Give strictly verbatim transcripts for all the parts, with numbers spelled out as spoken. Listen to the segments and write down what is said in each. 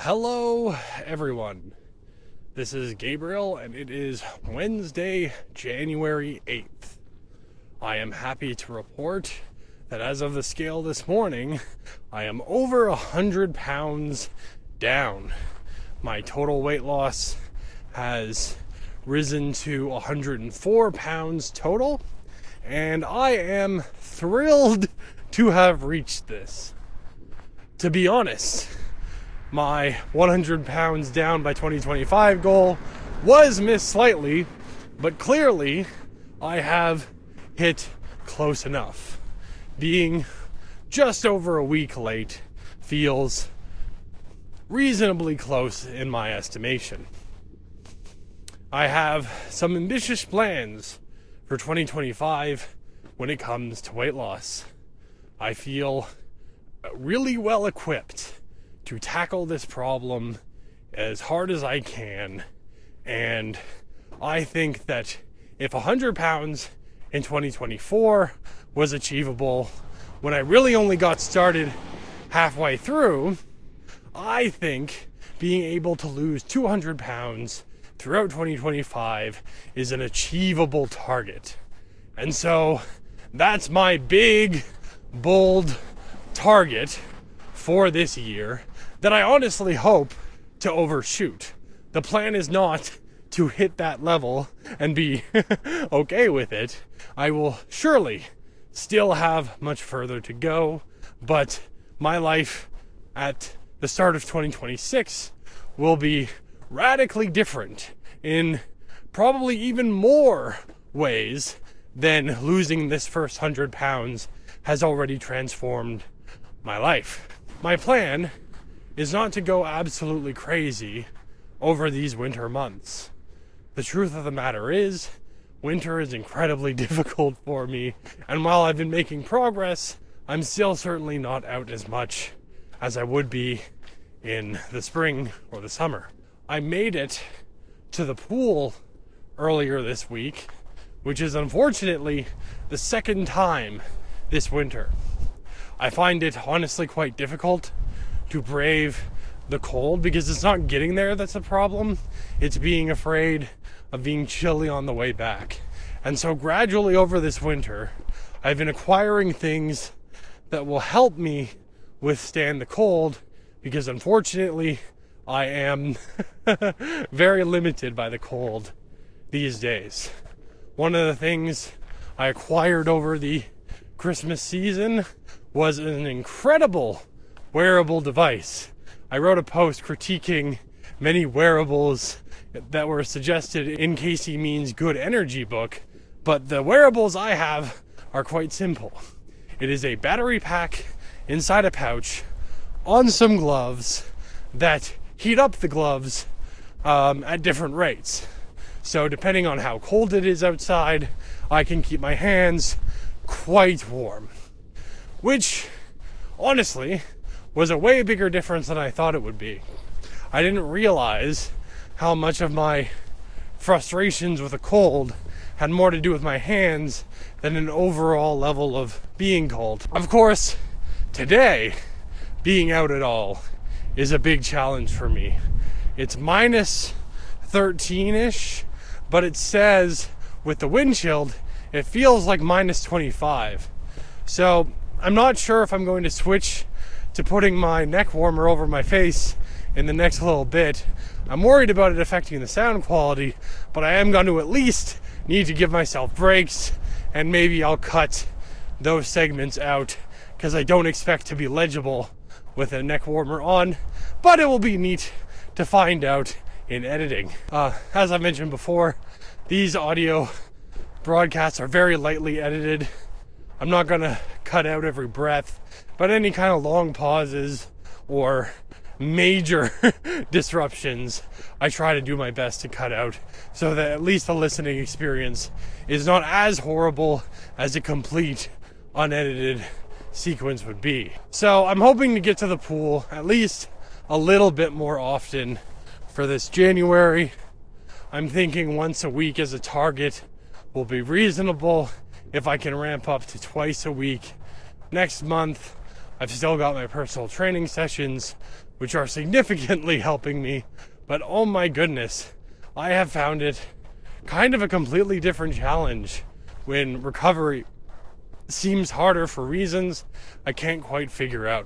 Hello, everyone. This is Gabriel, and it is Wednesday, January eighth. I am happy to report that as of the scale this morning, I am over one hundred pounds down. My total weight loss has risen to one hundred four pounds total, and I am thrilled to have reached this. To be honest, my one hundred pounds down by twenty twenty-five goal was missed slightly, but clearly I have hit close enough. Being just over a week late feels reasonably close in my estimation. I have some ambitious plans for twenty twenty-five when it comes to weight loss. I feel really well equipped to tackle this problem as hard as I can, and I think that if one hundred pounds in twenty twenty-four was achievable when I really only got started halfway through, I think being able to lose two hundred pounds throughout twenty twenty-five is an achievable target. And so that's my big, bold target for this year that I honestly hope to overshoot. The plan is not to hit that level and be okay with it. I will surely still have much further to go, but my life at the start of twenty twenty-six will be radically different in probably even more ways than losing this first one hundred pounds has already transformed my life. My plan is not to go absolutely crazy over these winter months. The truth of the matter is, winter is incredibly difficult for me, and while I've been making progress, I'm still certainly not out as much as I would be in the spring or the summer. I made it to the pool earlier this week, which is unfortunately the second time this winter. I find it honestly quite difficult to brave the cold because it's not getting there that's a problem. It's being afraid of being chilly on the way back. And so gradually over this winter, I've been acquiring things that will help me withstand the cold because unfortunately I am very limited by the cold these days. One of the things I acquired over the Christmas season was an incredible wearable device. I wrote a post critiquing many wearables that were suggested in Casey Means' Good Energy book, but the wearables I have are quite simple. It is a battery pack inside a pouch on some gloves that heat up the gloves um, at different rates. So depending on how cold it is outside, I can keep my hands quite warm, which honestly was a way bigger difference than I thought it would be. I didn't realize how much of my frustrations with the cold had more to do with my hands than an overall level of being cold. Of course, today, being out at all is a big challenge for me. It's minus thirteen-ish, but it says with the wind chill, it feels like minus twenty-five. So I'm not sure if I'm going to switch to putting my neck warmer over my face in the next little bit. I'm worried about it affecting the sound quality, but I am going to at least need to give myself breaks, and maybe I'll cut those segments out because I don't expect to be legible with a neck warmer on, but it will be neat to find out in editing. Uh, as I mentioned before, these audio broadcasts are very lightly edited. I'm not going to cut out every breath, but any kind of long pauses or major disruptions, I try to do my best to cut out so that at least the listening experience is not as horrible as a complete unedited sequence would be. So I'm hoping to get to the pool at least a little bit more often for this January. I'm thinking once a week as a target will be reasonable if I can ramp up to twice a week. Next month, I've still got my personal training sessions which are significantly helping me. But oh my goodness, I have found it kind of a completely different challenge when recovery seems harder for reasons I can't quite figure out.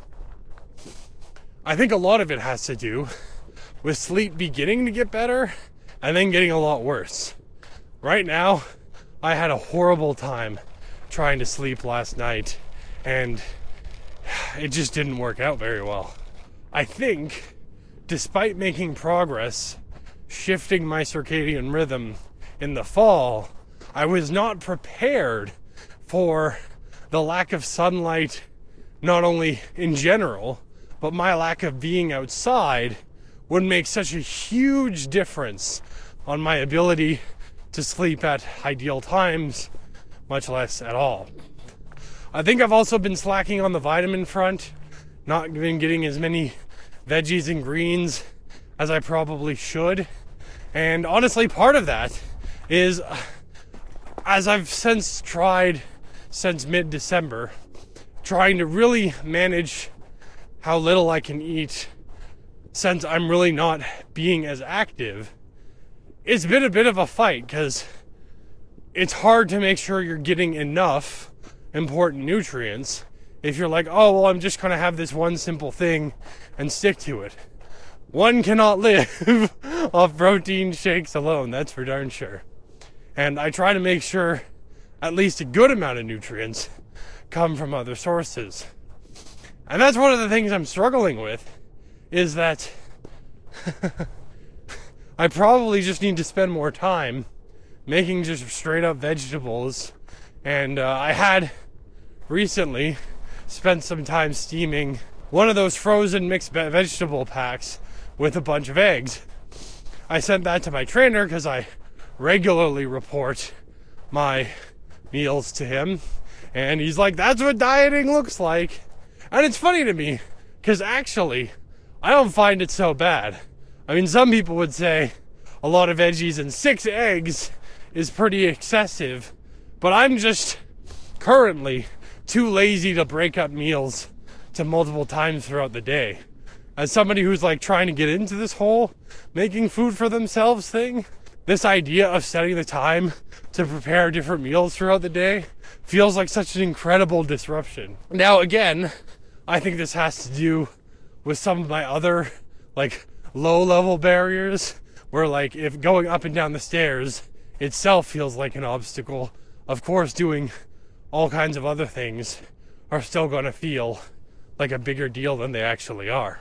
I think a lot of it has to do with sleep beginning to get better and then getting a lot worse. Right now, I had a horrible time trying to sleep last night, and it just didn't work out very well. I think, despite making progress, shifting my circadian rhythm in the fall, I was not prepared for the lack of sunlight, not only in general, but my lack of being outside would make such a huge difference on my ability to sleep at ideal times, much less at all. I think I've also been slacking on the vitamin front, not been getting as many veggies and greens as I probably should. And honestly, part of that is, as I've since tried since mid-December, trying to really manage how little I can eat since I'm really not being as active, it's been a bit of a fight because it's hard to make sure you're getting enough important nutrients if you're like, oh, well, I'm just going to have this one simple thing and stick to it. One cannot live off protein shakes alone, that's for darn sure. And I try to make sure at least a good amount of nutrients come from other sources. And that's one of the things I'm struggling with, is that I probably just need to spend more time making just straight up vegetables. And uh, I had recently spent some time steaming one of those frozen mixed vegetable packs with a bunch of eggs. I sent that to my trainer because I regularly report my meals to him, and he's like, that's what dieting looks like. And it's funny to me because actually I don't find it so bad. I mean, some people would say a lot of veggies and six eggs is pretty excessive, but I'm just currently too lazy to break up meals to multiple times throughout the day. As somebody who's like trying to get into this whole making food for themselves thing, this idea of setting the time to prepare different meals throughout the day feels like such an incredible disruption. Now, again, I think this has to do with some of my other like low level barriers where like if going up and down the stairs itself feels like an obstacle, of course doing all kinds of other things are still going to feel like a bigger deal than they actually are.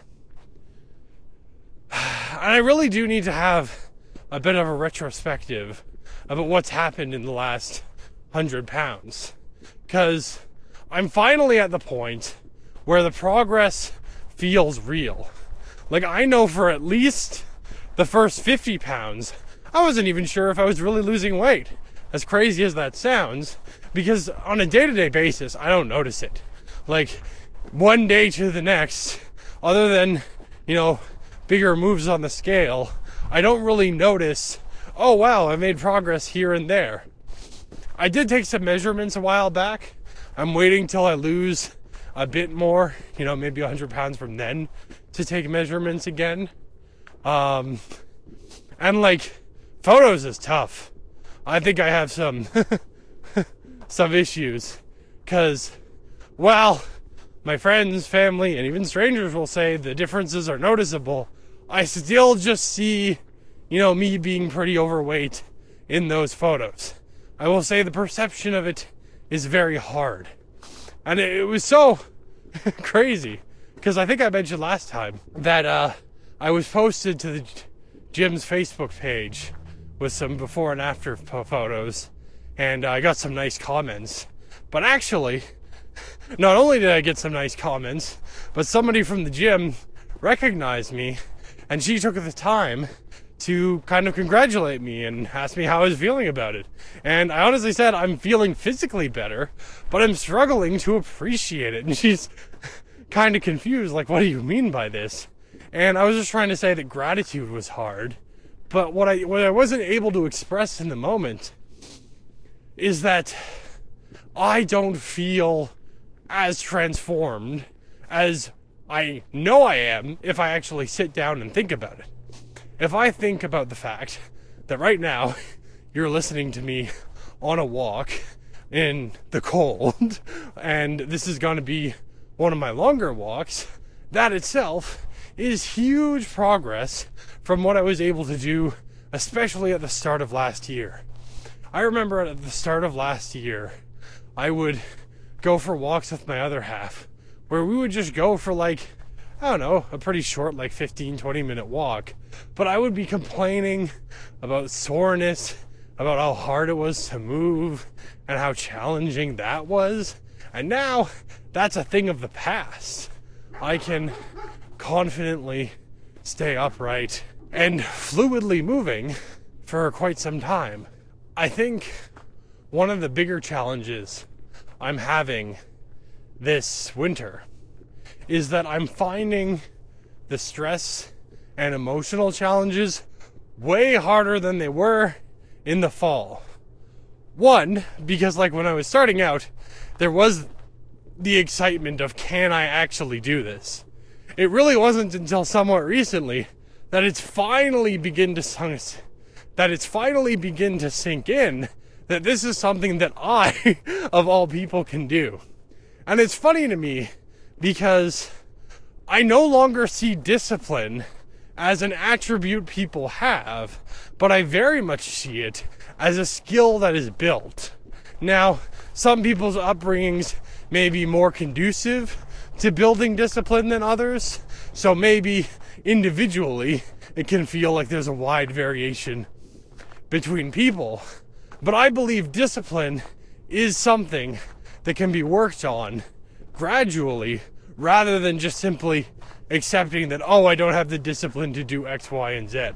And I really do need to have a bit of a retrospective about what's happened in the last hundred pounds. Because I'm finally at the point where the progress feels real. Like, I know for at least the first fifty pounds, I wasn't even sure if I was really losing weight. As crazy as that sounds, because on a day-to-day basis, I don't notice it. Like, one day to the next, other than, you know, bigger moves on the scale, I don't really notice, oh wow, I made progress here and there. I did take some measurements a while back. I'm waiting till I lose a bit more, you know, maybe one hundred pounds from then to take measurements again. Um, and like, photos is tough. I think I have some some issues because, well, my friends, family, and even strangers will say the differences are noticeable. I still just see, you know, me being pretty overweight in those photos. I will say the perception of it is very hard. And it, it was so crazy because I think I mentioned last time that uh, I was posted to the gym's Facebook page with some before and after photos, and I got some nice comments. But actually, not only did I get some nice comments, but somebody from the gym recognized me, and she took the time to kind of congratulate me and ask me how I was feeling about it. And I honestly said, I'm feeling physically better, but I'm struggling to appreciate it. And she's kind of confused, like, what do you mean by this? And I was just trying to say that gratitude was hard. But what I what I wasn't able to express in the moment is that I don't feel as transformed as I know I am if I actually sit down and think about it. If I think about the fact that right now you're listening to me on a walk in the cold, and this is going to be one of my longer walks, that itself is huge progress from what I was able to do, especially at the start of last year. I remember at the start of last year, I would go for walks with my other half, where we would just go for like, I don't know, a pretty short, like fifteen, twenty minute walk. But I would be complaining about soreness, about how hard it was to move, and how challenging that was. And now, that's a thing of the past. I can confidently stay upright and fluidly moving for quite some time. I think one of the bigger challenges I'm having this winter is that I'm finding the stress and emotional challenges way harder than they were in the fall. One, because like when I was starting out, there was the excitement of, can I actually do this? It really wasn't until somewhat recently that it's finally begin to sunk, that it's finally begin to sink in that this is something that I, of all people, can do. And it's funny to me because I no longer see discipline as an attribute people have, but I very much see it as a skill that is built. Now, some people's upbringings may be more conducive to building discipline than others, so maybe individually it can feel like there's a wide variation between people. But I believe discipline is something that can be worked on gradually rather than just simply accepting that, oh, I don't have the discipline to do X, Y, and Z.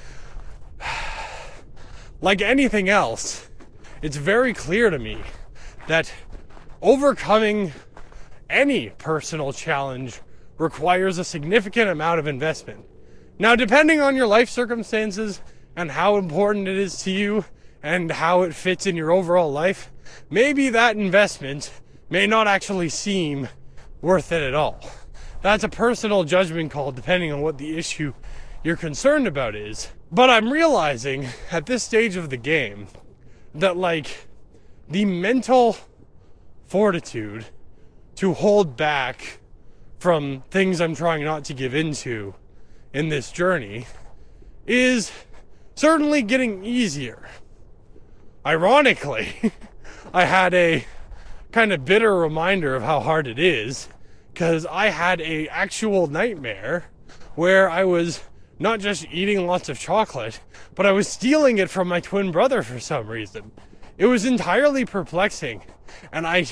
Like anything else, it's very clear to me that overcoming any personal challenge requires a significant amount of investment. Now, depending on your life circumstances and how important it is to you and how it fits in your overall life, maybe that investment may not actually seem worth it at all. That's a personal judgment call depending on what the issue you're concerned about is. But I'm realizing at this stage of the game that, like, the mental fortitude to hold back from things I'm trying not to give into in this journey is certainly getting easier. Ironically, I had a kind of bitter reminder of how hard it is, because I had a actual nightmare where I was not just eating lots of chocolate, but I was stealing it from my twin brother for some reason. It was entirely perplexing, and I,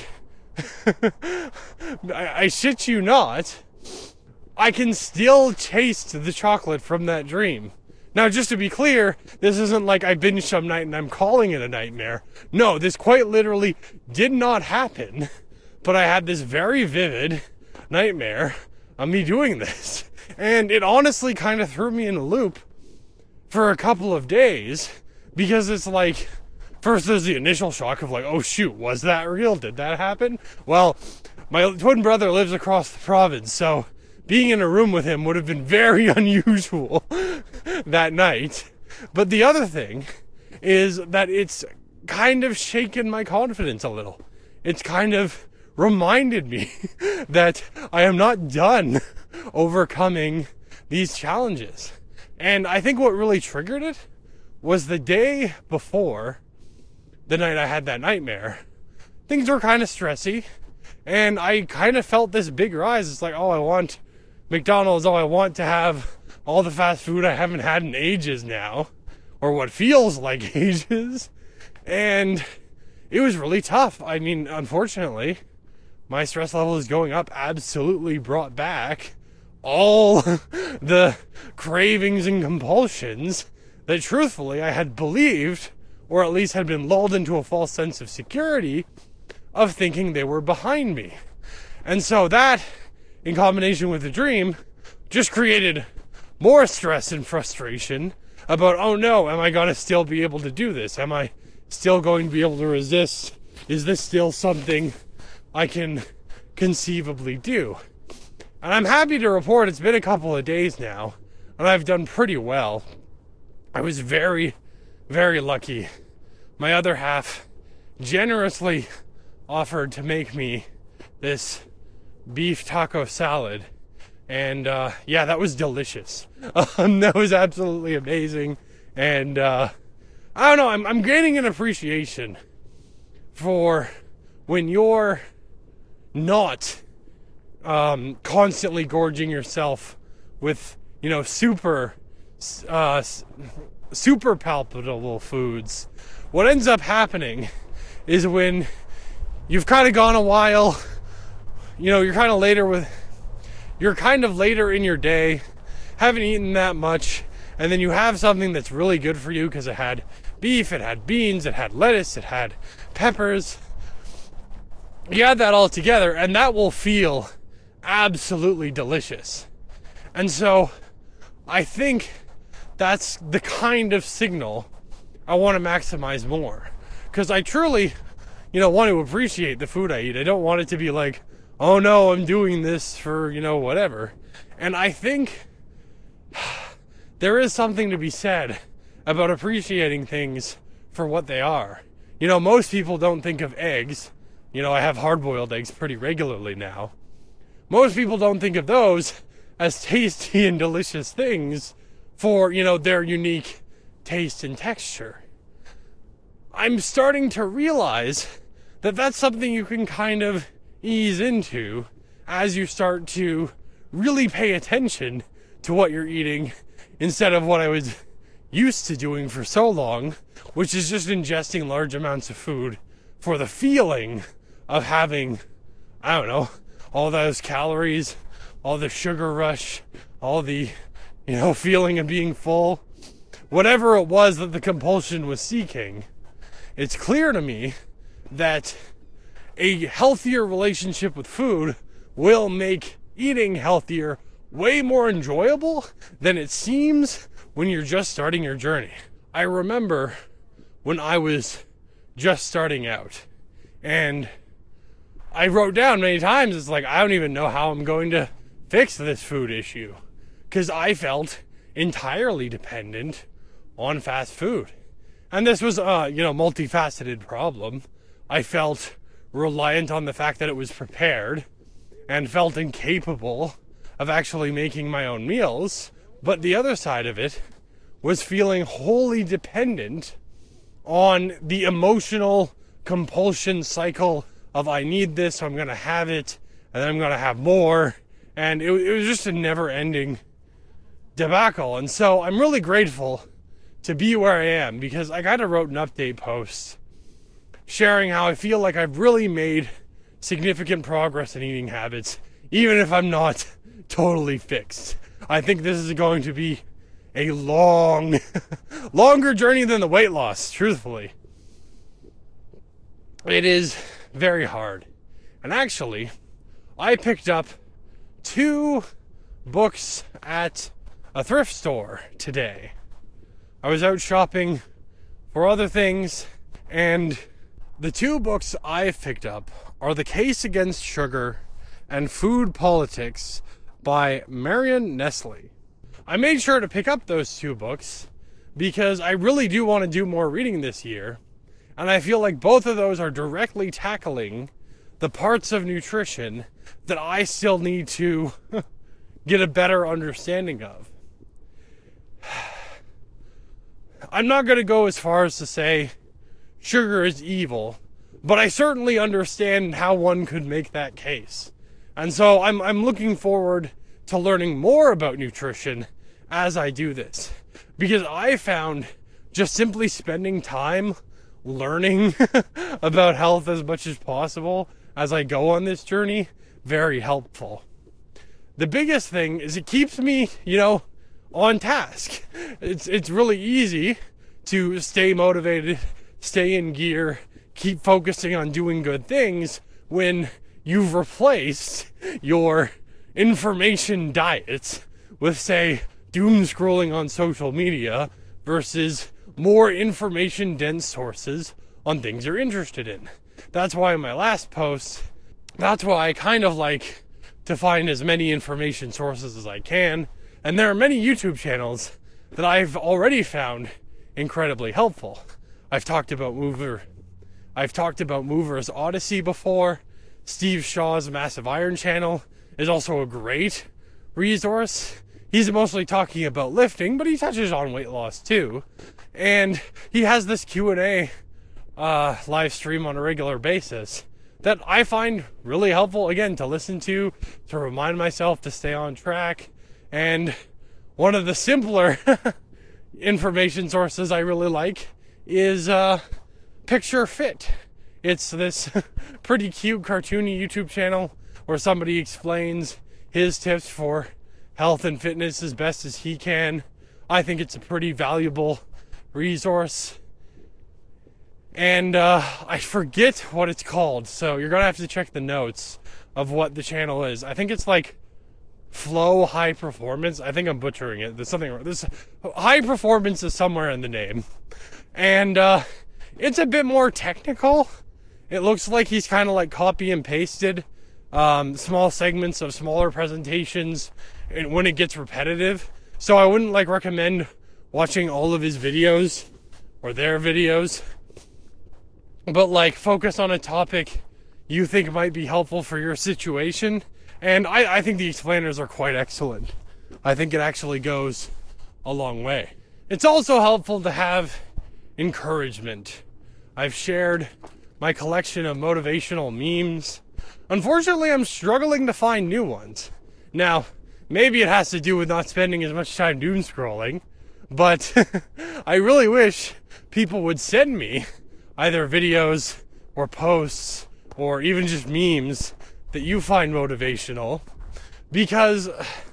I, I shit you not, I can still taste the chocolate from that dream. Now, just to be clear, this isn't like I binged some night and I'm calling it a nightmare. No, this quite literally did not happen, but I had this very vivid nightmare of me doing this. And it honestly kind of threw me in a loop for a couple of days, because it's like, first there's the initial shock of like, oh shoot, was that real? Did that happen? Well, my twin brother lives across the province, so being in a room with him would have been very unusual that night. But the other thing is that it's kind of shaken my confidence a little. It's kind of reminded me that I am not done overcoming these challenges. And I think what really triggered it was the day before the night I had that nightmare. Things were kind of stressy, and I kind of felt this big rise. It's like, oh, I want McDonald's. Oh, I want to have all the fast food I haven't had in ages now, or what feels like ages. And it was really tough. I mean, unfortunately, my stress level is going up absolutely brought back all the cravings and compulsions that truthfully I had believed, or at least had been lulled into a false sense of security of thinking they were behind me. And so that, in combination with the dream, just created more stress and frustration about, oh no, am I going to still be able to do this? Am I still going to be able to resist? Is this still something I can conceivably do? And I'm happy to report it's been a couple of days now, and I've done pretty well. I was very, very lucky. My other half generously offered to make me this beef taco salad. And uh, yeah, that was delicious. Um, that was absolutely amazing. And uh, I don't know, I'm, I'm gaining an appreciation for when you're not um, constantly gorging yourself with, you know, super, uh, super palpable foods. What ends up happening is when you've kind of gone a while, you know, you're kind of later with, you're kind of later in your day, haven't eaten that much, and then you have something that's really good for you because it had beef, it had beans, it had lettuce, it had peppers. You add that all together, and that will feel absolutely delicious. And so I think that's the kind of signal I want to maximize more, because I truly, you know, want to appreciate the food I eat. I don't want it to be like, oh no, I'm doing this for, you know, whatever. And I think there is something to be said about appreciating things for what they are. You know, most people don't think of eggs. You know, I have hard-boiled eggs pretty regularly now. Most people don't think of those as tasty and delicious things for, you know, their unique taste and texture. I'm starting to realize that that's something you can kind of ease into as you start to really pay attention to what you're eating, instead of what I was used to doing for so long, which is just ingesting large amounts of food for the feeling of having, I don't know, all those calories, all the sugar rush, all the, you know, feeling of being full, whatever it was that the compulsion was seeking. It's clear to me that a healthier relationship with food will make eating healthier way more enjoyable than it seems when you're just starting your journey. I remember when I was just starting out, and I wrote down many times, it's like, I don't even know how I'm going to fix this food issue, because I felt entirely dependent on fast food. And this was a, you know, multifaceted problem. I felt reliant on the fact that it was prepared, and felt incapable of actually making my own meals. But the other side of it was feeling wholly dependent on the emotional compulsion cycle of, I need this, so I'm going to have it, and then I'm going to have more. And it, it was just a never-ending debacle. And so I'm really grateful to be where I am, because I kind of wrote an update post sharing how I feel like I've really made significant progress in eating habits, even if I'm not totally fixed. I think this is going to be a long, longer journey than the weight loss, truthfully. It is very hard. And actually, I picked up two books at a thrift store today. I was out shopping for other things, and the two books I've picked up are The Case Against Sugar and Food Politics by Marion Nestle. I made sure to pick up those two books because I really do want to do more reading this year, and I feel like both of those are directly tackling the parts of nutrition that I still need to get a better understanding of. I'm not going to go as far as to say sugar is evil, but I certainly understand how one could make that case. And so I'm I'm looking forward to learning more about nutrition as I do this, because I found just simply spending time learning about health as much as possible as I go on this journey very helpful. The biggest thing is it keeps me, you know, on task. It's it's really easy to stay motivated, stay in gear, keep focusing on doing good things when you've replaced your information diets with, say, doom scrolling on social media versus more information dense sources on things you're interested in. That's why in my last post, that's why I kind of like to find as many information sources as I can. And there are many YouTube channels that I've already found incredibly helpful. I've talked about Mover, I've talked about Mover's Odyssey before. Steve Shaw's Massive Iron channel is also a great resource. He's mostly talking about lifting, but he touches on weight loss too. And he has this Q and A uh, live stream on a regular basis that I find really helpful, again, to listen to, to remind myself to stay on track. And one of the simpler information sources I really like is uh, Picture Fit. It's this pretty cute, cartoony YouTube channel where somebody explains his tips for health and fitness as best as he can. I think it's a pretty valuable resource. And uh, I forget what it's called, so you're going to have to check the notes of what the channel is. I think it's like Flow High Performance. I think I'm butchering it. There's something wrong. This High Performance is somewhere in the name. And uh, it's a bit more technical. It looks like he's kind of like copy and pasted um, small segments of smaller presentations and when it gets repetitive. So I wouldn't like recommend watching all of his videos or their videos, but like focus on a topic you think might be helpful for your situation. And I, I think the explainers are quite excellent. I think it actually goes a long way. It's also helpful to have encouragement. I've shared my collection of motivational memes. Unfortunately, I'm struggling to find new ones. Now, maybe it has to do with not spending as much time doom scrolling, but I really wish people would send me either videos or posts or even just memes that you find motivational, because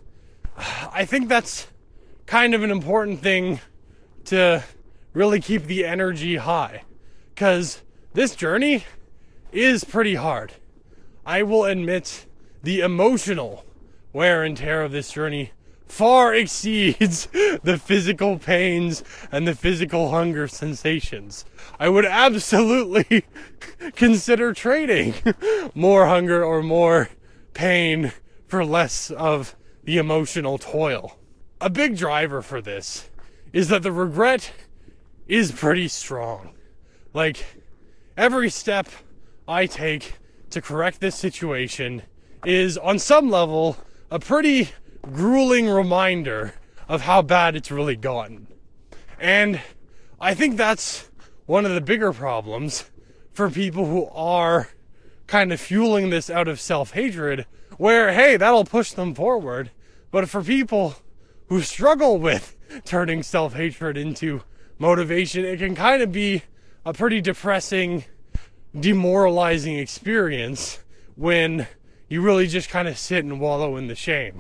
I think that's kind of an important thing to really keep the energy high, because this journey is pretty hard. I will admit the emotional wear and tear of this journey far exceeds the physical pains and the physical hunger sensations. I would absolutely consider trading more hunger or more pain for less of the emotional toil. A big driver for this is that the regret is pretty strong. Like, every step I take to correct this situation is, on some level, a pretty grueling reminder of how bad it's really gotten. And I think that's one of the bigger problems for people who are kind of fueling this out of self-hatred, where, hey, that'll push them forward. But for people who struggle with turning self-hatred into motivation, it can kind of be a pretty depressing, demoralizing experience when you really just kind of sit and wallow in the shame.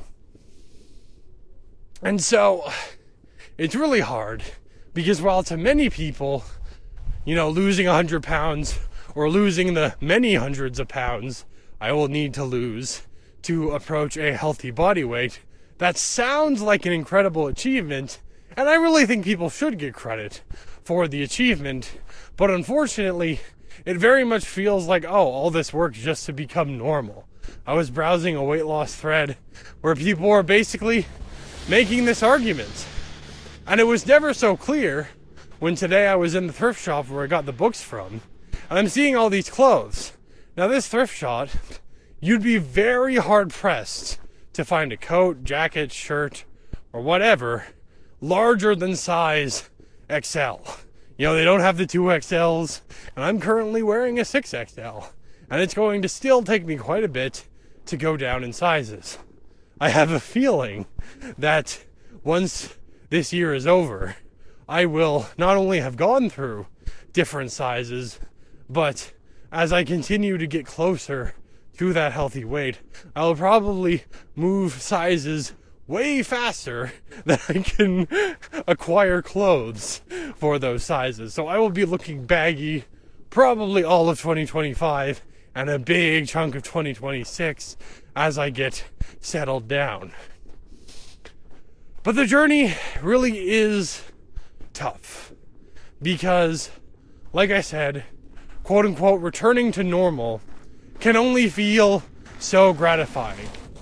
And so it's really hard, because while to many people, you know, losing one hundred pounds or losing the many hundreds of pounds I will need to lose to approach a healthy body weight, that sounds like an incredible achievement, and I really think people should get credit for the achievement. But unfortunately, it very much feels like, oh, all this work just to become normal. I was browsing a weight loss thread where people were basically making this argument. And it was never so clear when today I was in the thrift shop where I got the books from, and I'm seeing all these clothes. Now, this thrift shop, you'd be very hard pressed to find a coat, jacket, shirt, or whatever larger than size X L. You know, they don't have the two X Ls, and I'm currently wearing a six X L, and it's going to still take me quite a bit to go down in sizes. I have a feeling that once this year is over, I will not only have gone through different sizes, but as I continue to get closer to that healthy weight, I'll probably move sizes way faster than I can acquire clothes for those sizes. So I will be looking baggy probably all of twenty twenty-five and a big chunk of twenty twenty-six as I get settled down. But the journey really is tough because, like I said, quote unquote, returning to normal can only feel so gratifying.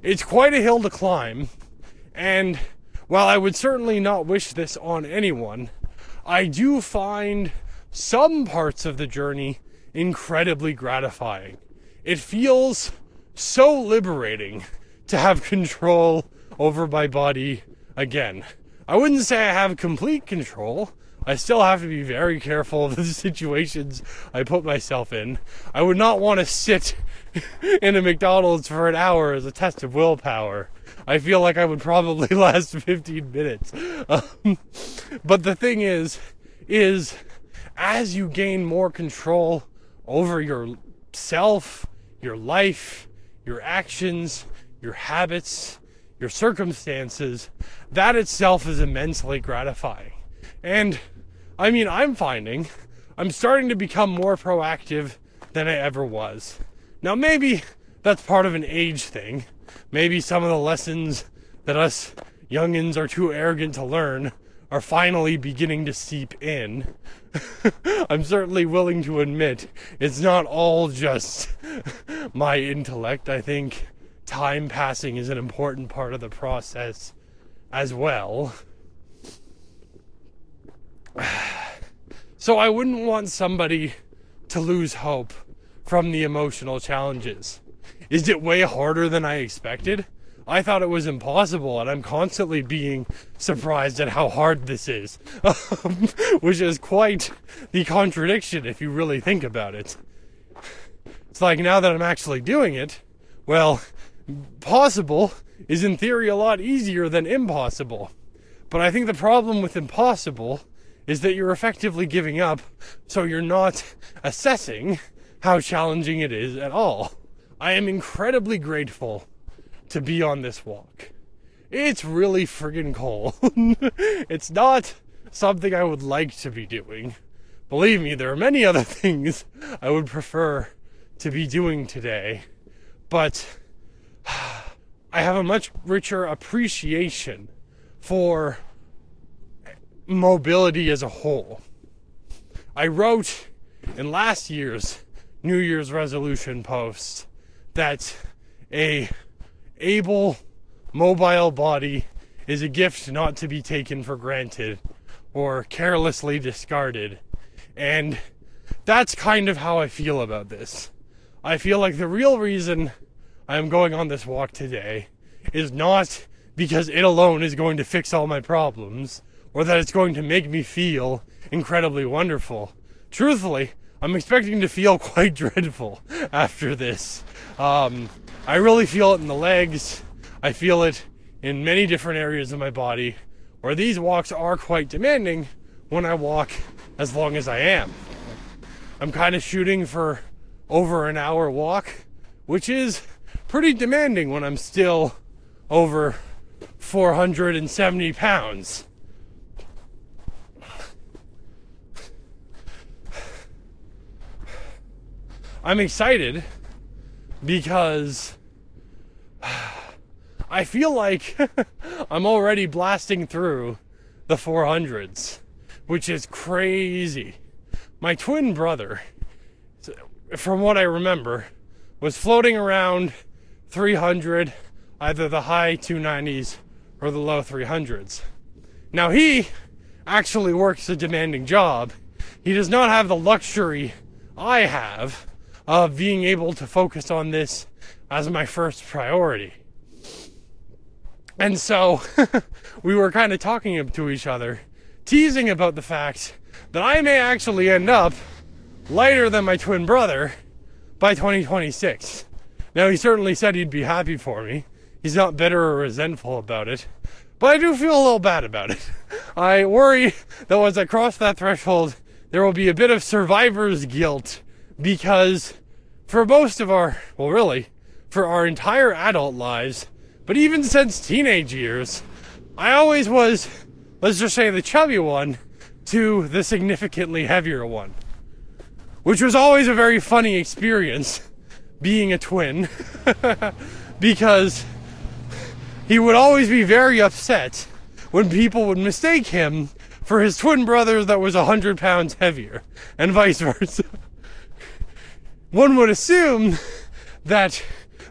it's quite a hill to climb, and while I would certainly not wish this on anyone, I do find some parts of the journey incredibly gratifying. It feels so liberating to have control over my body again. I wouldn't say I have complete control. I still have to be very careful of the situations I put myself in. I would not want to sit in a McDonald's for an hour as a test of willpower. I feel like I would probably last fifteen minutes. Um, but the thing is, is as you gain more control over yourself, your life, your actions, your habits, your circumstances, that itself is immensely gratifying. And I mean, I'm finding I'm starting to become more proactive than I ever was. Now, maybe that's part of an age thing. Maybe some of the lessons that us youngins are too arrogant to learn are finally beginning to seep in. I'm certainly willing to admit it's not all just my intellect. I think time passing is an important part of the process as well. So I wouldn't want somebody to lose hope from the emotional challenges. Is it way harder than I expected? I thought it was impossible, and I'm constantly being surprised at how hard this is, which is quite the contradiction if you really think about it. It's like, now that I'm actually doing it, well, possible is in theory a lot easier than impossible. But I think the problem with impossible is that you're effectively giving up, so you're not assessing how challenging it is at all. I am incredibly grateful to be on this walk. It's really friggin' cold. It's not something I would like to be doing. Believe me, there are many other things I would prefer to be doing today, but I have a much richer appreciation for mobility as a whole. I wrote in last year's New Year's resolution post that a able, mobile body is a gift not to be taken for granted or carelessly discarded. And that's kind of how I feel about this. I feel like the real reason I'm going on this walk today is not because it alone is going to fix all my problems or that it's going to make me feel incredibly wonderful. Truthfully, I'm expecting to feel quite dreadful after this. Um, I really feel it in the legs. I feel it in many different areas of my body, where these walks are quite demanding when I walk as long as I am. I'm kind of shooting for over an hour walk, which is pretty demanding when I'm still over four hundred seventy pounds. I'm excited because I feel like I'm already blasting through the four hundreds, which is crazy. My twin brother, from what I remember, was floating around three hundred, either the high two nineties or the low three hundreds. Now he actually works a demanding job. He does not have the luxury I have of being able to focus on this as my first priority. And so we were kind of talking to each other, teasing about the fact that I may actually end up lighter than my twin brother by twenty twenty-six. Now, he certainly said he'd be happy for me. He's not bitter or resentful about it, but I do feel a little bad about it. I worry that once I cross that threshold, there will be a bit of survivor's guilt, because for most of our, well really, for our entire adult lives, but even since teenage years, I always was, let's just say, the chubby one to the significantly heavier one. Which was always a very funny experience, being a twin, because he would always be very upset when people would mistake him for his twin brother that was one hundred pounds heavier, and vice versa. One would assume that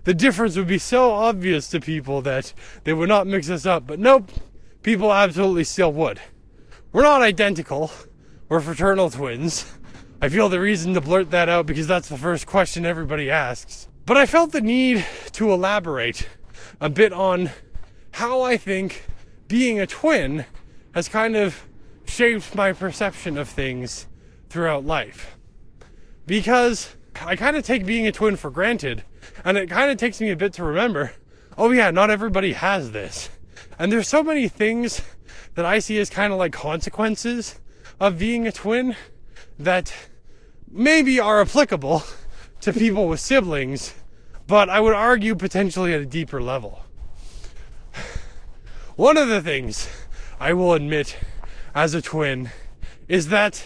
the difference would be so obvious to people that they would not mix us up. But nope, people absolutely still would. We're not identical. We're fraternal twins. I feel the reason to blurt that out because that's the first question everybody asks. But I felt the need to elaborate a bit on how I think being a twin has kind of shaped my perception of things throughout life. Because I kind of take being a twin for granted, and it kind of takes me a bit to remember, oh yeah, not everybody has this. And there's so many things that I see as kind of like consequences of being a twin that maybe are applicable to people with siblings, but I would argue potentially at a deeper level. One of the things I will admit as a twin is that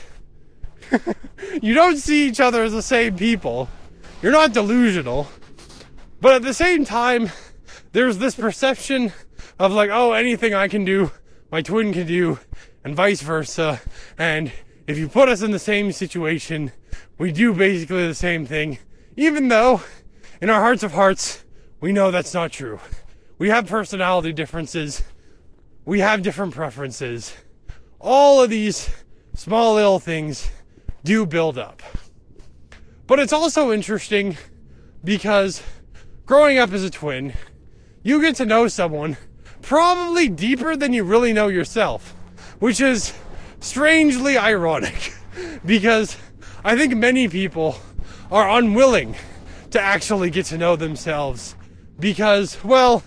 you don't see each other as the same people. You're not delusional. But at the same time, there's this perception of like, oh, anything I can do, my twin can do, and vice versa. And if you put us in the same situation, we do basically the same thing. Even though, in our hearts of hearts, we know that's not true. We have personality differences. We have different preferences. All of these small little things do build up. But it's also interesting because growing up as a twin, you get to know someone probably deeper than you really know yourself, which is strangely ironic because I think many people are unwilling to actually get to know themselves because, well,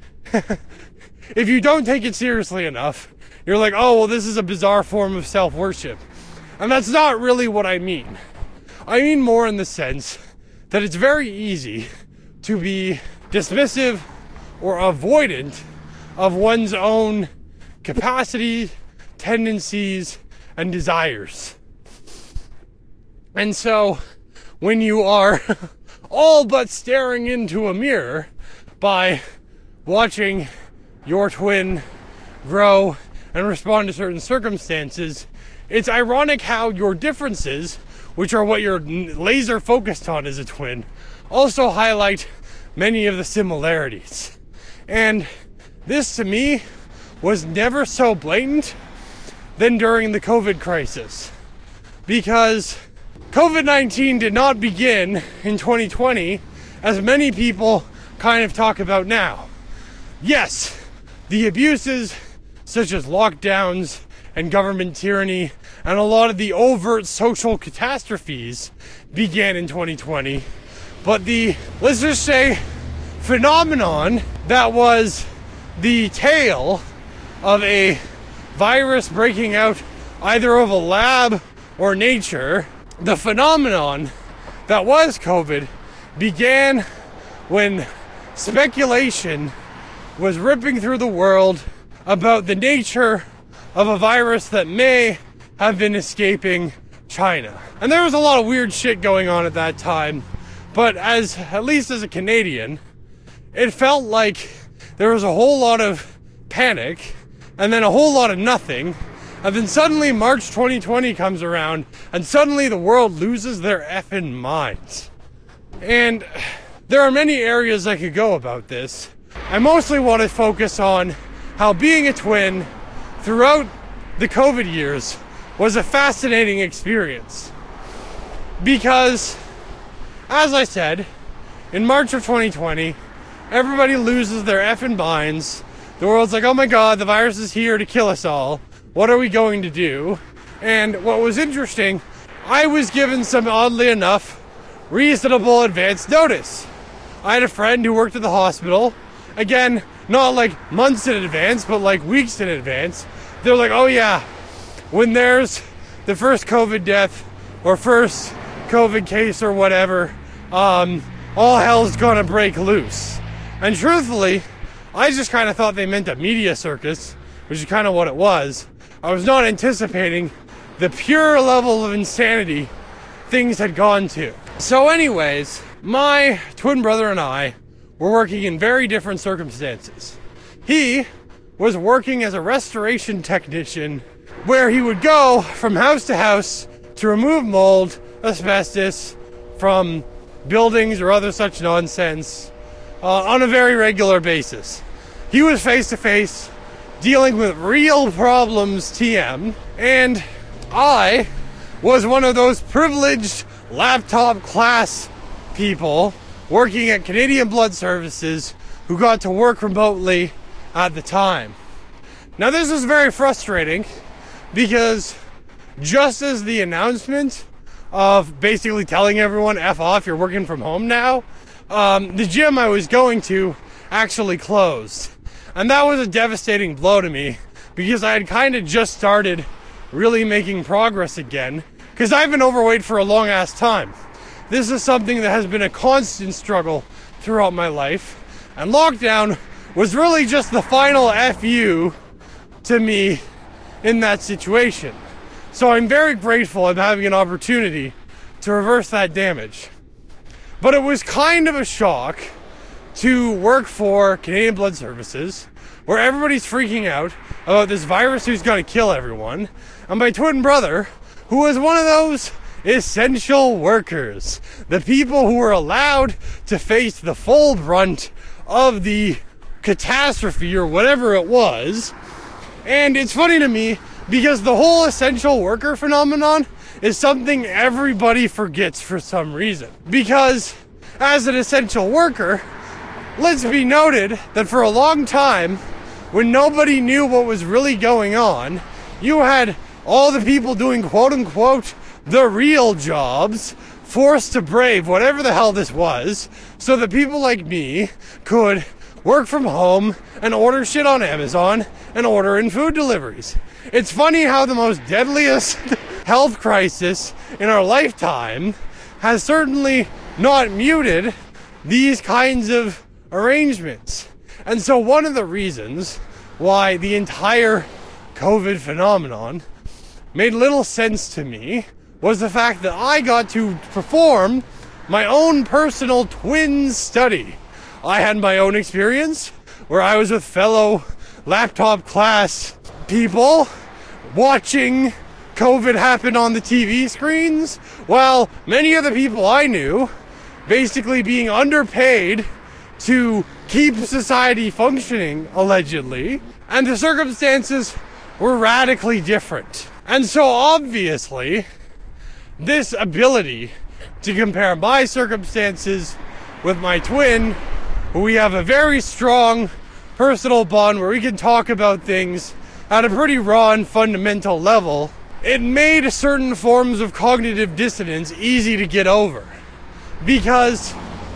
if you don't take it seriously enough, you're like, oh, well, this is a bizarre form of self-worship. And that's not really what I mean. I mean more in the sense that it's very easy to be dismissive or avoidant of one's own capacity, tendencies, and desires. And so, when you are all but staring into a mirror by watching your twin grow and respond to certain circumstances, it's ironic how your differences, which are what you're laser focused on as a twin, also highlight many of the similarities. And this to me was never so blatant than during the COVID crisis. Because COVID nineteen did not begin in twenty twenty, as many people kind of talk about now. Yes, the abuses such as lockdowns and government tyranny and a lot of the overt social catastrophes began in twenty twenty. But the, let's just say, phenomenon that was the tale of a virus breaking out either of a lab or nature, the phenomenon that was COVID began when speculation was ripping through the world about the nature of a virus that may have been escaping China. And there was a lot of weird shit going on at that time, but as, at least as a Canadian, it felt like there was a whole lot of panic, and then a whole lot of nothing, and then suddenly March twenty twenty comes around, and suddenly the world loses their effing minds. And there are many areas I could go about this. I mostly want to focus on how being a twin throughout the COVID years was a fascinating experience. Because, as I said, in March of twenty twenty, everybody loses their effing minds. The world's like, oh my god, the virus is here to kill us all. What are we going to do? And what was interesting, I was given some, oddly enough, reasonable advance notice. I had a friend who worked at the hospital. Again, not like months in advance, but like weeks in advance. They're like, oh yeah, when there's the first COVID death or first COVID case or whatever, um, all hell's gonna break loose. And truthfully, I just kind of thought they meant a media circus, which is kind of what it was. I was not anticipating the pure level of insanity things had gone to. So anyways, my twin brother and I were working in very different circumstances. He was working as a restoration technician where he would go from house to house to remove mold, asbestos from buildings or other such nonsense. uh, on a very regular basis. He was face to face dealing with real problems, T M, and I was one of those privileged laptop class people working at Canadian Blood Services who got to work remotely at the time. Now this was very frustrating because just as the announcement of basically telling everyone F off, you're working from home now, um, the gym I was going to actually closed. And that was a devastating blow to me because I had kind of just started really making progress again because I've been overweight for a long ass time. This is something that has been a constant struggle throughout my life, and lockdown was really just the final F U to me in that situation. So I'm very grateful I'm having an opportunity to reverse that damage. But it was kind of a shock to work for Canadian Blood Services, where everybody's freaking out about this virus who's going to kill everyone, and my twin brother, who was one of those essential workers, the people who were allowed to face the full brunt of the catastrophe or whatever it was. And it's funny to me because the whole essential worker phenomenon is something everybody forgets for some reason. Because as an essential worker, let's be noted that for a long time, when nobody knew what was really going on, you had all the people doing quote unquote the real jobs forced to brave whatever the hell this was so that people like me could work from home and order shit on Amazon and order in food deliveries. It's funny how the most deadliest health crisis in our lifetime has certainly not muted these kinds of arrangements. And so one of the reasons why the entire COVID phenomenon made little sense to me was the fact that I got to perform my own personal twin study. I had my own experience where I was with fellow laptop class people watching COVID happen on the T V screens, while many of the people I knew basically being underpaid to keep society functioning, allegedly, and the circumstances were radically different. And so obviously, this ability to compare my circumstances with my twin, who we have a very strong personal bond where we can talk about things at a pretty raw and fundamental level, it made certain forms of cognitive dissonance easy to get over. Because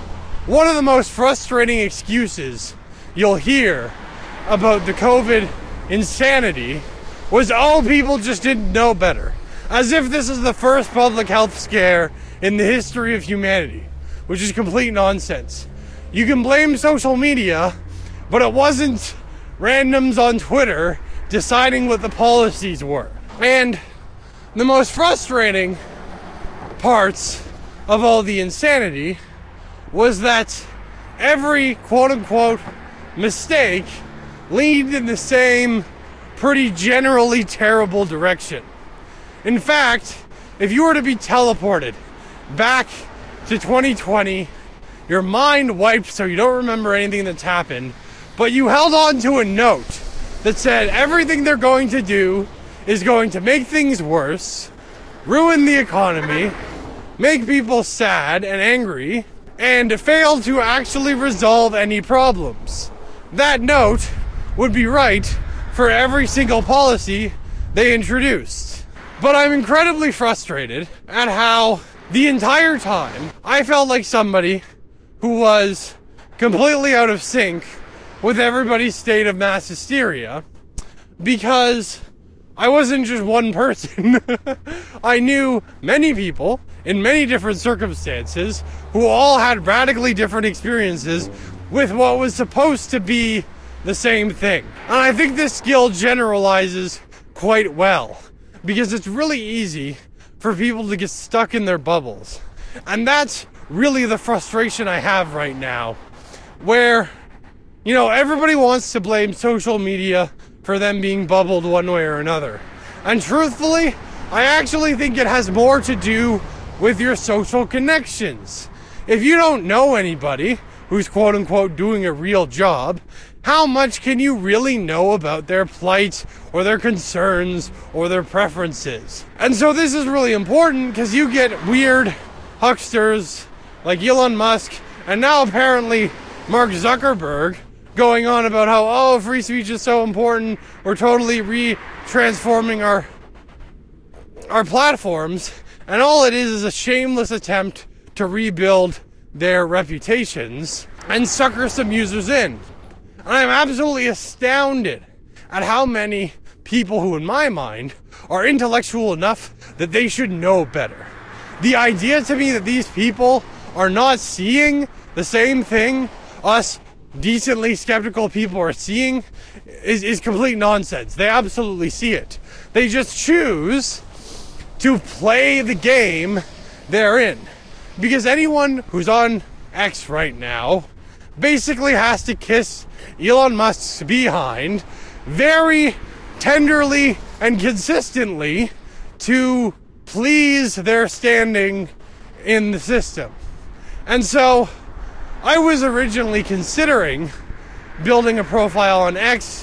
one of the most frustrating excuses you'll hear about the COVID insanity was, oh, people just didn't know better. As if this is the first public health scare in the history of humanity, which is complete nonsense. You can blame social media, but it wasn't randoms on Twitter deciding what the policies were. And the most frustrating parts of all the insanity was that every quote-unquote mistake leaned in the same pretty generally terrible direction. In fact, if you were to be teleported back to twenty twenty, your mind wiped so you don't remember anything that's happened, but you held on to a note that said everything they're going to do is going to make things worse, ruin the economy, make people sad and angry, and fail to actually resolve any problems. That note would be right for every single policy they introduced. But I'm incredibly frustrated at how the entire time I felt like somebody who was completely out of sync with everybody's state of mass hysteria, because I wasn't just one person. I knew many people in many different circumstances who all had radically different experiences with what was supposed to be the same thing. And I think this skill generalizes quite well, because it's really easy for people to get stuck in their bubbles. And that's really the frustration I have right now, where, you know, everybody wants to blame social media for them being bubbled one way or another. And truthfully, I actually think it has more to do with your social connections. If you don't know anybody who's quote unquote doing a real job, how much can you really know about their plight or their concerns or their preferences? And so this is really important because you get weird hucksters like Elon Musk and now apparently Mark Zuckerberg going on about how, oh, free speech is so important, we're totally re-transforming our our platforms, and all it is is a shameless attempt to rebuild their reputations and sucker some users in. And I'm absolutely astounded at how many people who, in my mind, are intellectual enough that they should know better. The idea to me that these people are not seeing the same thing us decently skeptical people are seeing is, is complete nonsense. They absolutely see it. They just choose to play the game they're in. Because anyone who's on X right now basically has to kiss Elon Musk's behind very tenderly and consistently to please their standing in the system. And so I was originally considering building a profile on X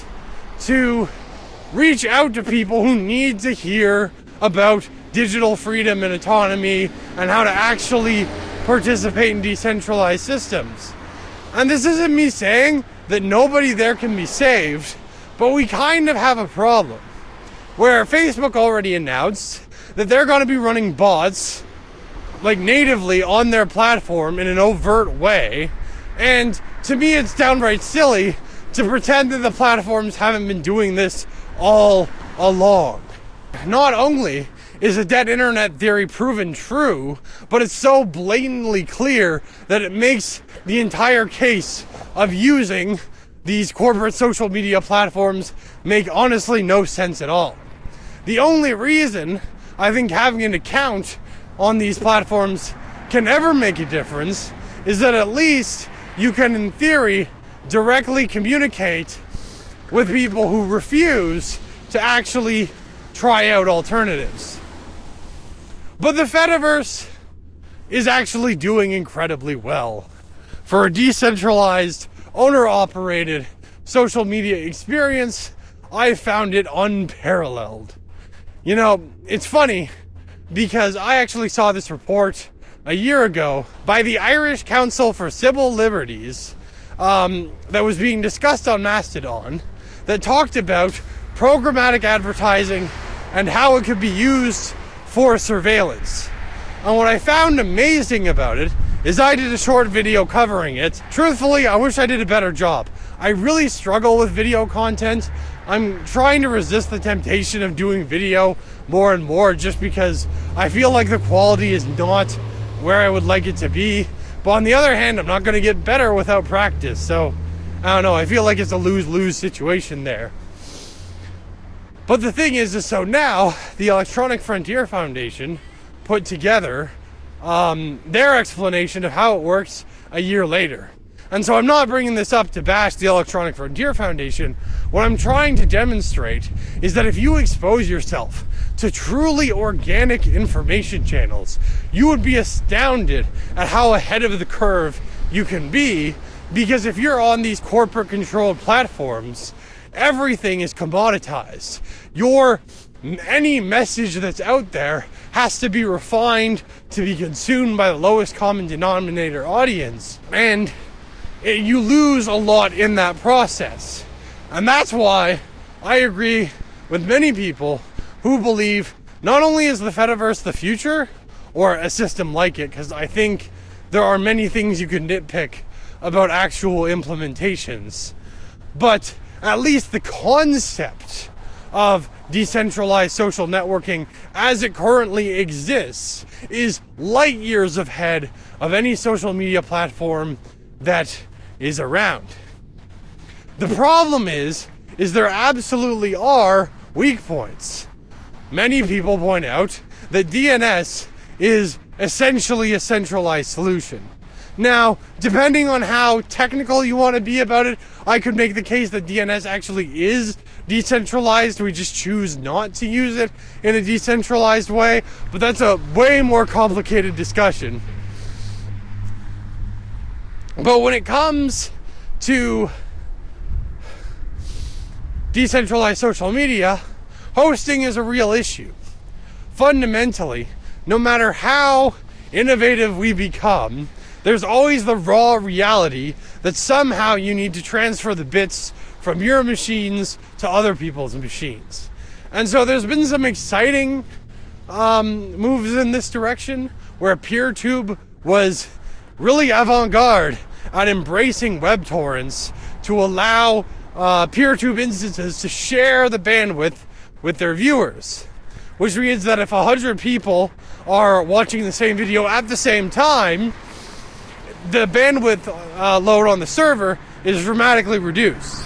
to reach out to people who need to hear about digital freedom and autonomy and how to actually participate in decentralized systems. And this isn't me saying that nobody there can be saved, but we kind of have a problem where Facebook already announced that they're going to be running bots like natively on their platform in an overt way. And to me, it's downright silly to pretend that the platforms haven't been doing this all along. Not only is a dead internet theory proven true, but it's so blatantly clear that it makes the entire case of using these corporate social media platforms make honestly no sense at all. The only reason I think having an account on these platforms can ever make a difference is that at least you can, in theory, directly communicate with people who refuse to actually try out alternatives. But the Fediverse is actually doing incredibly well. For a decentralized, owner-operated social media experience, I found it unparalleled. You know, it's funny because I actually saw this report a year ago by the Irish Council for Civil Liberties um, that was being discussed on Mastodon that talked about programmatic advertising and how it could be used for surveillance. And what I found amazing about it is I did a short video covering it. Truthfully, I wish I did a better job. I really struggle with video content. I'm trying to resist the temptation of doing video more and more just because I feel like the quality is not where I would like it to be. But on the other hand, I'm not going to get better without practice. So, I don't know, I feel like it's a lose-lose situation there. But the thing is, is so now, the Electronic Frontier Foundation put together um, their explanation of how it works a year later. And so I'm not bringing this up to bash the Electronic Frontier Foundation. What I'm trying to demonstrate is that if you expose yourself to truly organic information channels, you would be astounded at how ahead of the curve you can be, because if you're on these corporate controlled platforms, everything is commoditized. Your any message that's out there has to be refined to be consumed by the lowest common denominator audience, and it, you lose a lot in that process. And that's why I agree with many people who believe not only is the Fediverse the future, or a system like it, because I think there are many things you can nitpick about actual implementations, but at least the concept of decentralized social networking as it currently exists is light years ahead of any social media platform that is around. The problem is, is there absolutely are weak points. Many people point out that D N S is essentially a centralized solution. Now, depending on how technical you want to be about it, I could make the case that D N S actually is decentralized. We just choose not to use it in a decentralized way, but that's a way more complicated discussion. But when it comes to decentralized social media, hosting is a real issue. Fundamentally, no matter how innovative we become, there's always the raw reality that somehow you need to transfer the bits from your machines to other people's machines. And so there's been some exciting um, moves in this direction, where PeerTube was really avant-garde at embracing web torrents to allow uh, PeerTube instances to share the bandwidth with their viewers. Which means that if one hundred people are watching the same video at the same time, the bandwidth uh, load on the server is dramatically reduced.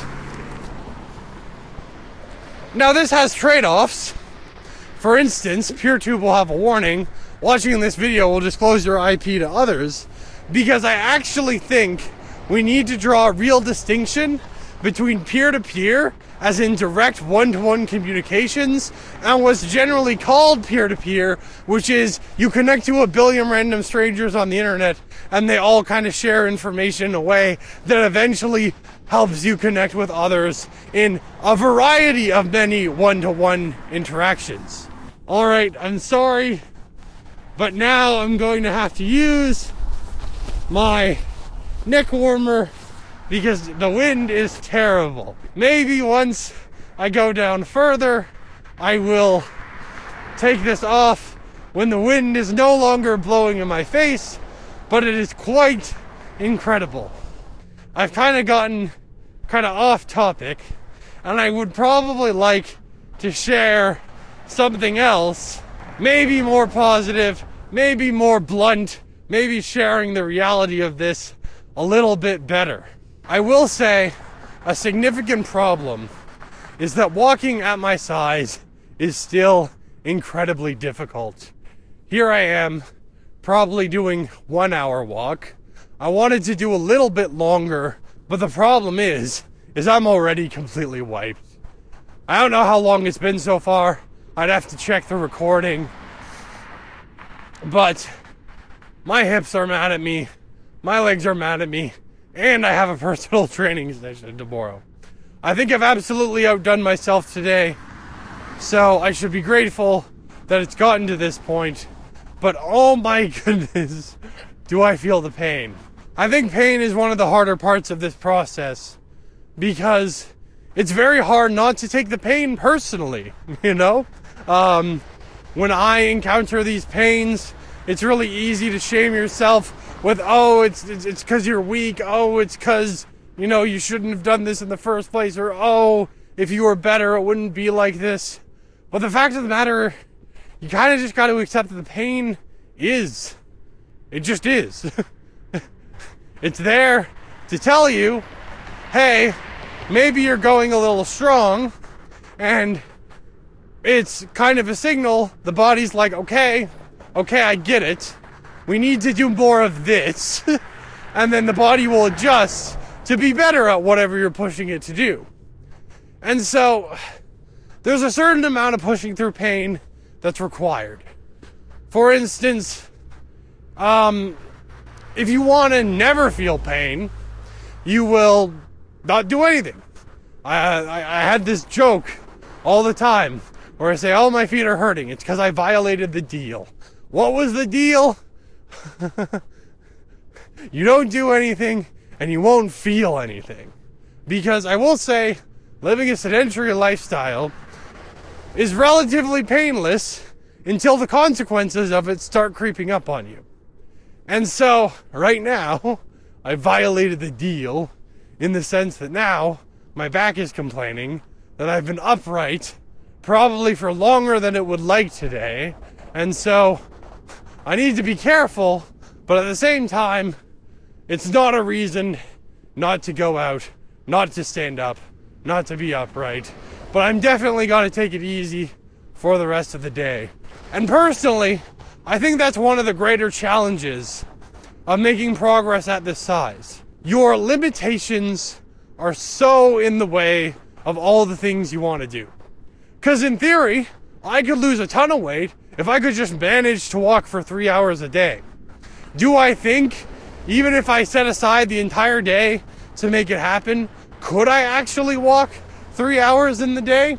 Now this has trade-offs. For instance, PeerTube will have a warning, watching this video will disclose your I P to others, because I actually think we need to draw a real distinction between peer-to-peer, as in direct one-to-one communications, and what's generally called peer-to-peer, which is you connect to a billion random strangers on the internet and they all kind of share information in a way that eventually helps you connect with others in a variety of many one-to-one interactions. Alright, I'm sorry, but now I'm going to have to use my neck warmer because the wind is terrible. Maybe once I go down further, I will take this off when the wind is no longer blowing in my face, but it is quite incredible. I've kind of gotten kind of off topic, and I would probably like to share something else, maybe more positive, maybe more blunt, maybe sharing the reality of this a little bit better. I will say a significant problem is that walking at my size is still incredibly difficult. Here I am, probably doing one hour walk. I wanted to do a little bit longer, but the problem is, is I'm already completely wiped. I don't know how long it's been so far. I'd have to check the recording. But my hips are mad at me, my legs are mad at me, and I have a personal training session tomorrow. I think I've absolutely outdone myself today, so I should be grateful that it's gotten to this point. But oh my goodness, do I feel the pain. I think pain is one of the harder parts of this process, because it's very hard not to take the pain personally, you know? Um, when I encounter these pains, it's really easy to shame yourself with, oh, it's it's it's because you're weak, oh, it's because, you know, you shouldn't have done this in the first place, or, oh, if you were better, it wouldn't be like this. But the fact of the matter, you kind of just got to accept that the pain is. It just is. It's there to tell you, hey, maybe you're going a little strong, and it's kind of a signal. The body's like, okay, okay, I get it. We need to do more of this. And then the body will adjust to be better at whatever you're pushing it to do. And so there's a certain amount of pushing through pain that's required. For instance, um, if you want to never feel pain, you will not do anything. I, I, I had this joke all the time where I say, oh, my feet are hurting. It's because I violated the deal. What was the deal? You don't do anything and you won't feel anything. Because I will say, living a sedentary lifestyle is relatively painless until the consequences of it start creeping up on you. And so, right now, I violated the deal in the sense that now my back is complaining that I've been upright probably for longer than it would like today. And so I need to be careful, but at the same time, it's not a reason not to go out, not to stand up, not to be upright. But I'm definitely going to take it easy for the rest of the day. And personally, I think that's one of the greater challenges of making progress at this size. Your limitations are so in the way of all the things you want to do. Because in theory, I could lose a ton of weight if I could just manage to walk for three hours a day. Do I think even if I set aside the entire day to make it happen, could I actually walk three hours in the day?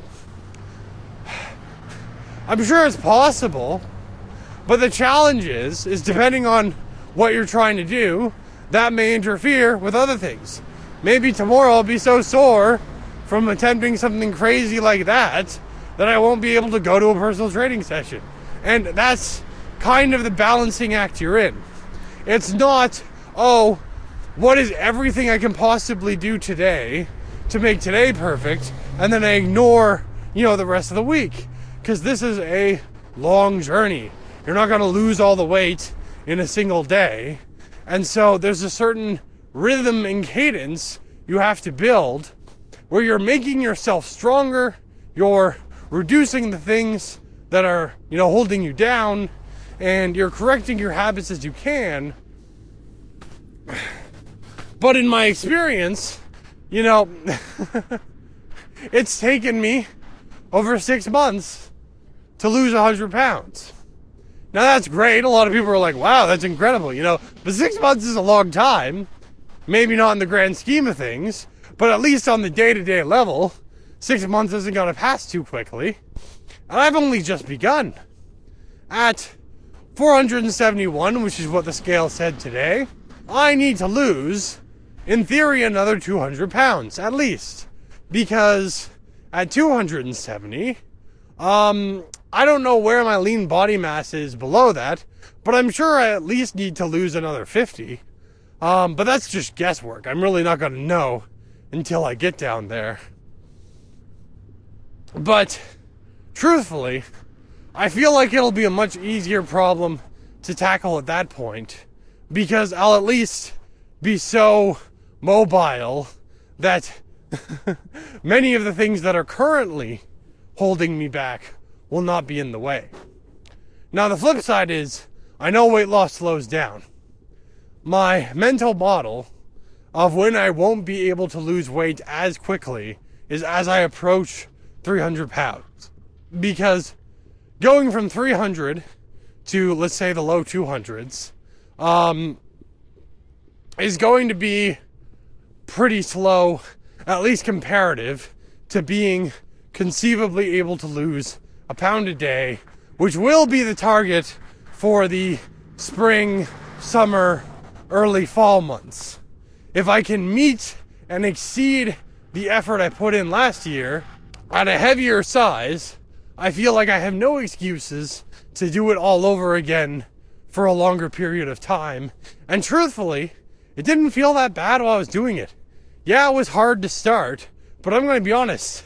I'm sure it's possible, but the challenge is, is depending on what you're trying to do, that may interfere with other things. Maybe tomorrow I'll be so sore from attempting something crazy like that that I won't be able to go to a personal training session. And that's kind of the balancing act you're in. It's not, oh, what is everything I can possibly do today to make today perfect, and then I ignore, you know, the rest of the week. Because this is a long journey. You're not going to lose all the weight in a single day. And so there's a certain rhythm and cadence you have to build where you're making yourself stronger, you're reducing the things that are, you know, holding you down, and you're correcting your habits as you can. But in my experience, you know, it's taken me over six months to lose one hundred pounds. Now that's great. A lot of people are like, wow, that's incredible, you know. But six months is a long time. Maybe not in the grand scheme of things, but at least on the day-to-day level, six months isn't going to pass too quickly. And I've only just begun. At four hundred seventy-one, which is what the scale said today, I need to lose, in theory, another two hundred pounds, at least. Because at two hundred seventy, um, I don't know where my lean body mass is below that, but I'm sure I at least need to lose another fifty. Um, but that's just guesswork. I'm really not going to know until I get down there. But truthfully, I feel like it'll be a much easier problem to tackle at that point, because I'll at least be so mobile that many of the things that are currently holding me back will not be in the way. Now, the flip side is, I know weight loss slows down. My mental model of when I won't be able to lose weight as quickly is as I approach three hundred pounds. Because going from three hundred to, let's say, the low two hundreds, um, is going to be pretty slow, at least comparative, to being conceivably able to lose a pound a day, which will be the target for the spring, summer, early fall months. If I can meet and exceed the effort I put in last year at a heavier size, I feel like I have no excuses to do it all over again for a longer period of time. And truthfully, it didn't feel that bad while I was doing it. Yeah, it was hard to start, but I'm going to be honest.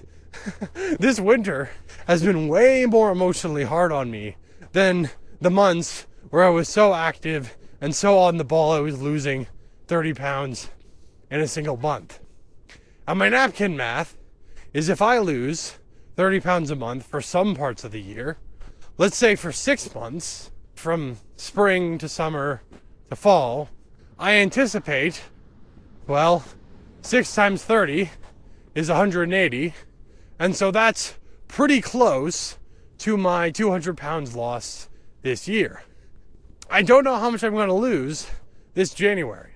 This winter has been way more emotionally hard on me than the months where I was so active and so on the ball I was losing thirty pounds in a single month. And my napkin math is if I lose thirty pounds a month for some parts of the year, let's say for six months, from spring to summer to fall, I anticipate, well, six times thirty is one hundred eighty, and so that's pretty close to my two hundred pounds lost this year. I don't know how much I'm going to lose this January.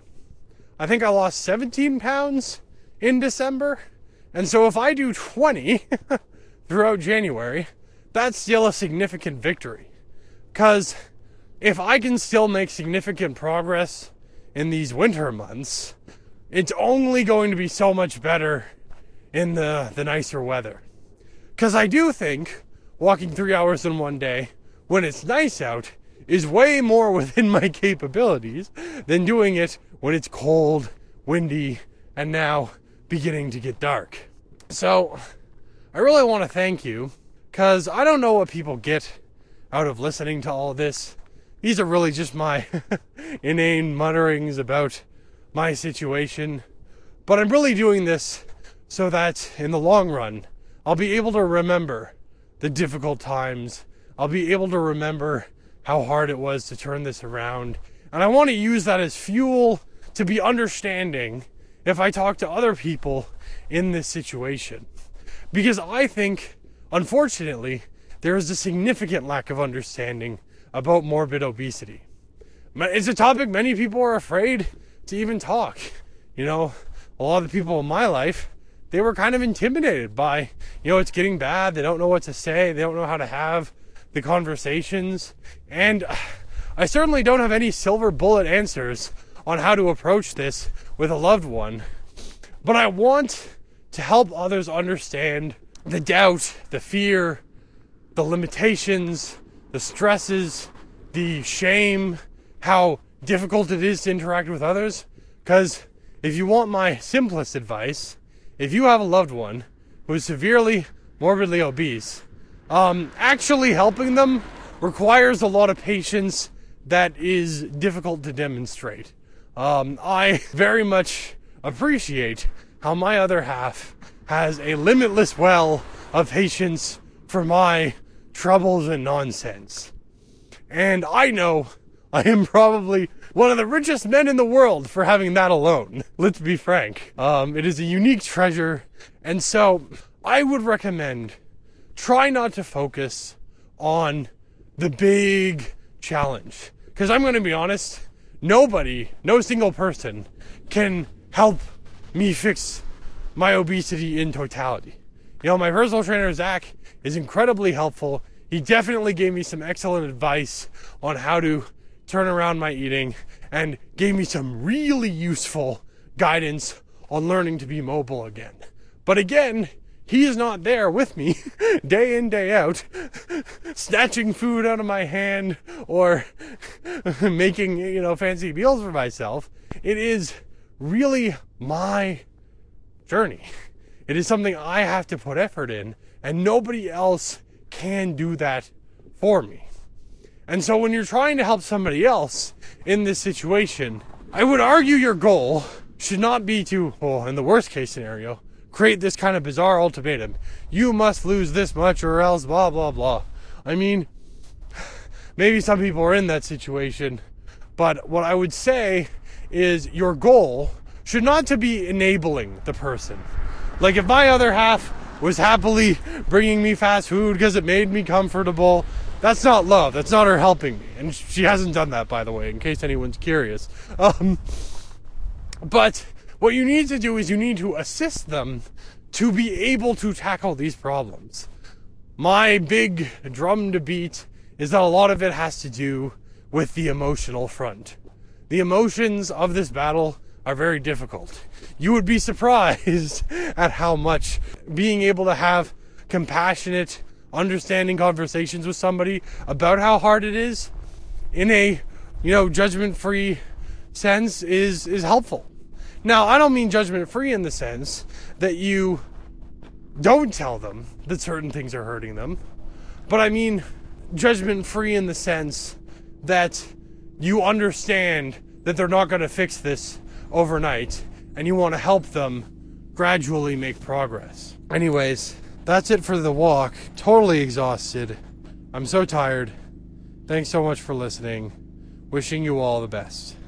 I think I lost seventeen pounds in December, and so if I do twenty throughout January, that's still a significant victory. Because if I can still make significant progress in these winter months, it's only going to be so much better in the, the nicer weather. Because I do think walking three hours in one day when it's nice out is way more within my capabilities than doing it when it's cold, windy, and now beginning to get dark. So I really want to thank you, because I don't know what people get out of listening to all this. These are really just my inane mutterings about my situation. But I'm really doing this so that in the long run, I'll be able to remember the difficult times. I'll be able to remember how hard it was to turn this around. And I want to use that as fuel to be understanding if I talk to other people in this situation. Because I think, unfortunately, there is a significant lack of understanding about morbid obesity. it's a topic many people are afraid to even talk. You know, a lot of the people in my life, they were kind of intimidated by, you know, it's getting bad. They don't know what to say. They don't know how to have the conversations. And I certainly don't have any silver bullet answers on how to approach this with a loved one. But I want to help others understand the doubt, the fear, the limitations, the stresses, the shame, how difficult it is to interact with others. Because if you want my simplest advice, if you have a loved one who is severely morbidly obese, um, actually helping them requires a lot of patience that is difficult to demonstrate. Um, I very much appreciate how my other half has a limitless well of patience for my troubles and nonsense. And I know I am probably one of the richest men in the world for having that alone. Let's be frank. Um, it is a unique treasure. And so I would recommend try not to focus on the big challenge. Because I'm going to be honest, nobody, no single person can help me fix my obesity in totality. You know, my personal trainer, Zach, is incredibly helpful. He definitely gave me some excellent advice on how to turn around my eating and gave me some really useful guidance on learning to be mobile again. But again, he is not there with me day in, day out, snatching food out of my hand or making, you know, fancy meals for myself. It is really my journey. It is something I have to put effort in, and nobody else can do that for me. And so when you're trying to help somebody else in this situation, I would argue your goal should not be to, well, in the worst case scenario, create this kind of bizarre ultimatum. You must lose this much or else blah, blah, blah. I mean, maybe some people are in that situation, but what I would say is your goal should not to be enabling the person. Like if my other half was happily bringing me fast food because it made me comfortable, that's not love. That's not her helping me. And she hasn't done that, by the way, in case anyone's curious. Um, but what you need to do is you need to assist them to be able to tackle these problems. My big drum to beat is that a lot of it has to do with the emotional front. The emotions of this battle are very difficult. You would be surprised at how much being able to have compassionate, understanding conversations with somebody about how hard it is in a, you know, judgment-free sense is, is helpful. Now, I don't mean judgment-free in the sense that you don't tell them that certain things are hurting them, but I mean judgment-free in the sense that you understand that they're not going to fix this overnight, and you want to help them gradually make progress. Anyways, that's it for the walk. Totally exhausted. I'm so tired. Thanks so much for listening. Wishing you all the best.